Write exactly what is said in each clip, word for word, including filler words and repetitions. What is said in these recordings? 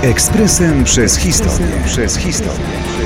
Ekspresem przez historię. Przez historię.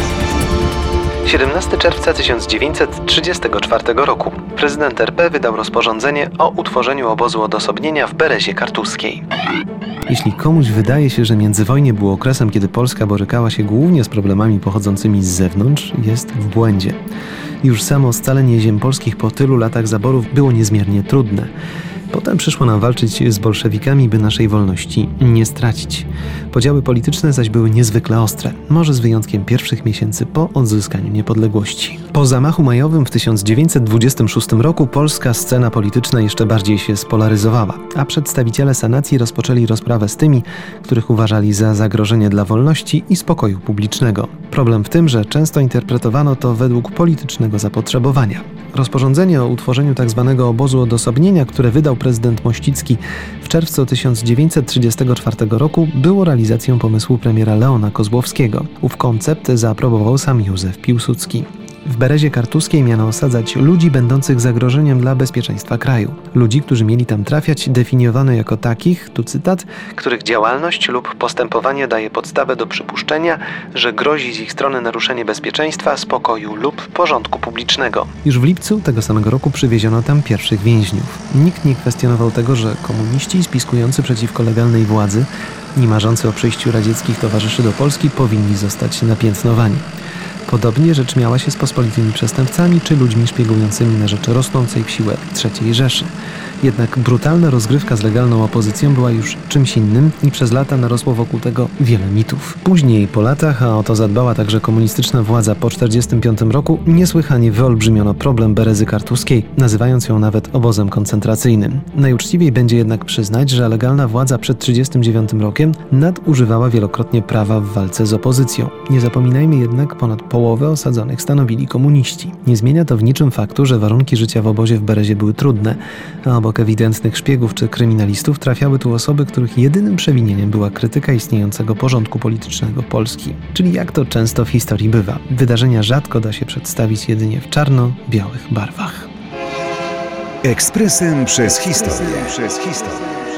siedemnastego czerwca tysiąc dziewięćset trzydziestego czwartego roku prezydent R P wydał rozporządzenie o utworzeniu obozu odosobnienia w Berezie Kartuskiej. Jeśli komuś wydaje się, że międzywojnie było okresem, kiedy Polska borykała się głównie z problemami pochodzącymi z zewnątrz, jest w błędzie. Już samo scalenie ziem polskich po tylu latach zaborów było niezmiernie trudne. Potem przyszło nam walczyć z bolszewikami, by naszej wolności nie stracić. Podziały polityczne zaś były niezwykle ostre, może z wyjątkiem pierwszych miesięcy po odzyskaniu niepodległości. Po zamachu majowym w tysiąc dziewięćset dwudziestym szóstym roku polska scena polityczna jeszcze bardziej się spolaryzowała, a przedstawiciele sanacji rozpoczęli rozprawę z tymi, których uważali za zagrożenie dla wolności i spokoju publicznego. Problem w tym, że często interpretowano to według politycznego zapotrzebowania. Rozporządzenie o utworzeniu tzw. obozu odosobnienia, które wydał prezydent Mościcki w czerwcu tysiąc dziewięćset trzydziestego czwartego roku, było realizacją pomysłu premiera Leona Kozłowskiego. Ów koncept zaaprobował sam Józef Piłsudski. W Berezie Kartuskiej miano osadzać ludzi będących zagrożeniem dla bezpieczeństwa kraju. Ludzi, którzy mieli tam trafiać, definiowano jako takich, tu cytat, których działalność lub postępowanie daje podstawę do przypuszczenia, że grozi z ich strony naruszenie bezpieczeństwa, spokoju lub porządku publicznego. Już w lipcu tego samego roku przywieziono tam pierwszych więźniów. Nikt nie kwestionował tego, że komuniści spiskujący przeciwko legalnej władzy i marzący o przyjściu radzieckich towarzyszy do Polski powinni zostać napiętnowani. Podobnie rzecz miała się z pospolitymi przestępcami czy ludźmi szpiegującymi na rzecz rosnącej w siłę trzeciej Rzeszy. Jednak brutalna rozgrywka z legalną opozycją była już czymś innym i przez lata narosło wokół tego wiele mitów. Później, po latach, a o to zadbała także komunistyczna władza po czterdziestym piątym roku, niesłychanie wyolbrzymiono problem Berezy Kartuskiej, nazywając ją nawet obozem koncentracyjnym. Najuczciwiej będzie jednak przyznać, że legalna władza przed trzydziestym dziewiątym rokiem nadużywała wielokrotnie prawa w walce z opozycją. Nie zapominajmy jednak, ponad połowę osadzonych stanowili komuniści. Nie zmienia to w niczym faktu, że warunki życia w obozie w Berezie były trudne, a obok ewidentnych szpiegów czy kryminalistów trafiały tu osoby, których jedynym przewinieniem była krytyka istniejącego porządku politycznego Polski. Czyli jak to często w historii bywa, wydarzenia rzadko da się przedstawić jedynie w czarno-białych barwach. Ekspresem przez historię. Przez historię.